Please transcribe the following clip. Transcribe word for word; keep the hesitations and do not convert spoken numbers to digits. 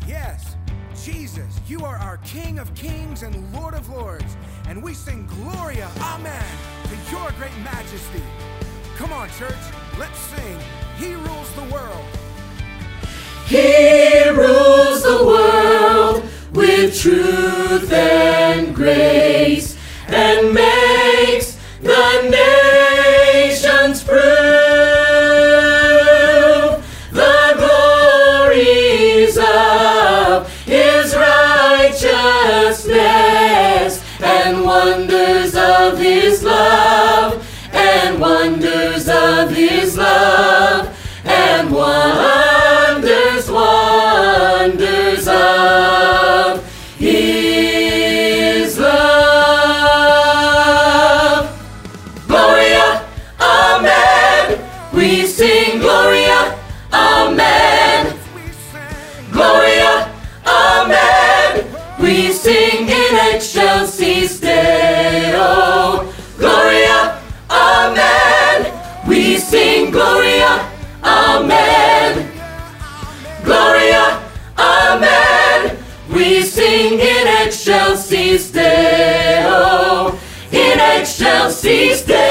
Yes, Jesus, you are our King of kings and Lord of lords, and we sing Gloria, Amen, to your great majesty. Come on, church, let's sing, He rules the world. He rules the world with truth and grace, and makes the nations prove the glories of His righteousness, and wonders of His love, and wonders of His love, and wonders, wonders of His love. Gloria, Amen. We sing Gloria, Amen. Gloria, Amen. We sing in excelsis Deo. Gloria, Amen. We sing Gloria, Amen. Gloria, Amen. We sing in excelsis Deo. In excelsis Deo.